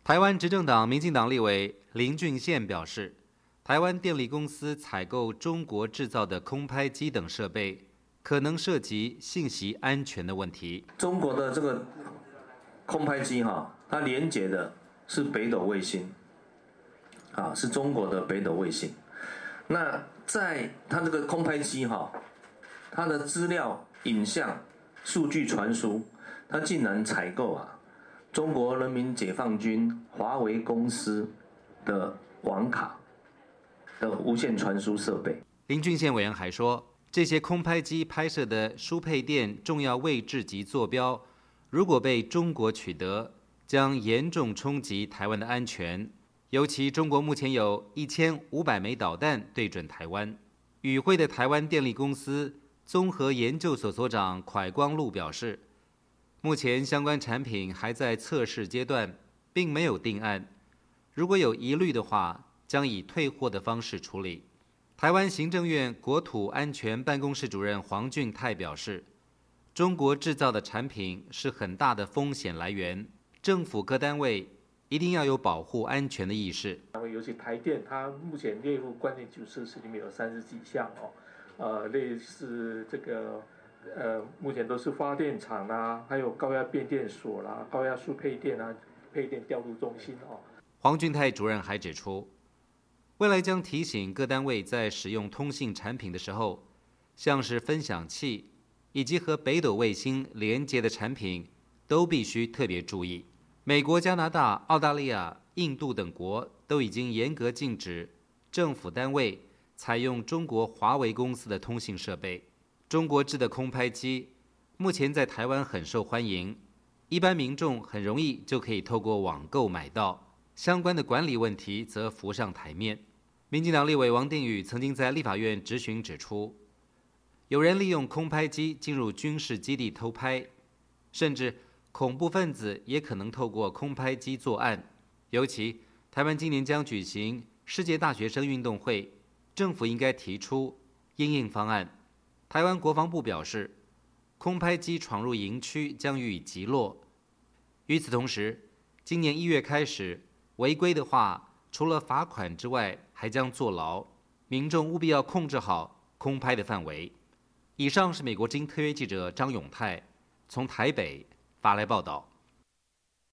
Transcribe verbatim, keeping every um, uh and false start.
台湾执政党民进党立委林俊宪表示，台湾电力公司采购中国制造的空拍机等设备，可能涉及信息安全的问题。 中国的这个空拍机哈，它连接的是北斗卫星，啊，是中国的北斗卫星。那在它这个空拍机哈，它的资料、影像、数据传输，它竟然采购啊中国人民解放军华为公司的网卡的无线传输设备。 林俊宪委员还说，这些空拍机拍摄的输配电重要位置及坐标，如果被中国取得，将严重冲击台湾的安全。尤其中国目前有一千五百枚导弹对准台湾。与会的台湾电力公司综合研究所所长蒯光禄表示，目前相关产品还在测试阶段，并没有定案。如果有疑虑的话，将以退货的方式处理。台湾行政院国土安全办公室主任黄俊泰表示，中国制造的产品是很大的风险来源，政府各单位一定要有保护安全的意识。 尤其台电，它目前列入关键指示里面有三十几项哦，呃，类似这个呃，目前都是发电厂啦，还有高压变电所啦、高压输配电啊、配电调度中心哦。 黄俊泰主任还指出，未来将提醒各单位在使用通信产品的时候，像是分享器以及和北斗卫星连接的产品，都必须特别注意。美国、加拿大、澳大利亚、印度等国都已经严格禁止政府单位采用中国华为公司的通信设备。中国制的空拍机目前在台湾很受欢迎，一般民众很容易就可以透过网购买到，相关的管理问题则浮上台面。民进党立委王定宇曾经在立法院质询指出，有人利用空拍机进入军事基地偷拍，甚至恐怖分子也可能透过空拍机作案。尤其台湾今年将举行世界大学生运动会，政府应该提出因应方案。台湾国防部表示，空拍机闯入营区将予以击落。与此同时，今年一月开始，违规的话，除了罚款之外，还将坐牢。民众务必要控制好空拍的范围。以上是美国之音特约记者张永泰从台北发来报道。